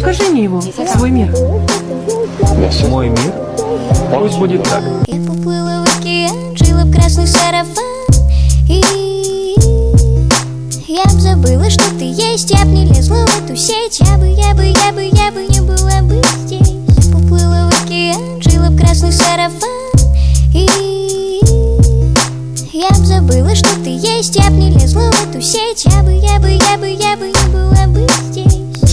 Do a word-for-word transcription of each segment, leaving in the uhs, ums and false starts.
Покажи мне его, свой мир. Мой мир? Пусть будет так. Я поплыла в океан, жила в красный сарафан, и я б забыла, что ты есть. Я б не лезла в эту сеть. Я бы, я бы, я бы, я бы не была бы здесь. Я поплыла в океан, жила в красный сарафан, и я б забыла, что ты есть. Я б не лезла в эту сеть. Я бы, я бы, я бы, я бы не была бы здесь.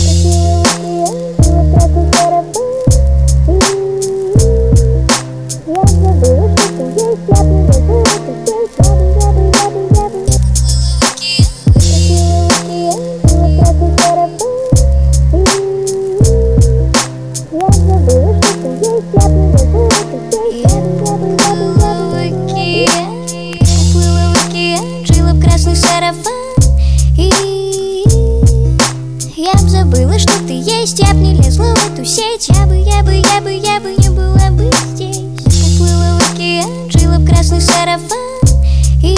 Я б забыла, что ты есть. Я б не лезла в эту сеть. Я бы, я бы, я бы, я бы не была бы здесь. Я поплыла в океан, жила в красный сарафан, и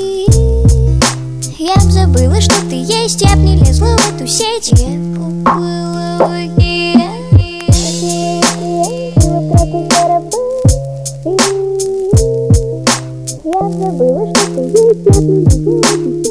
я б забыла, что ты есть. Я б не лезла в эту сеть. Я поплыла в океан, жила в красный сарафан, и я б забыла, что ты есть. Я б не лезла в эту сеть.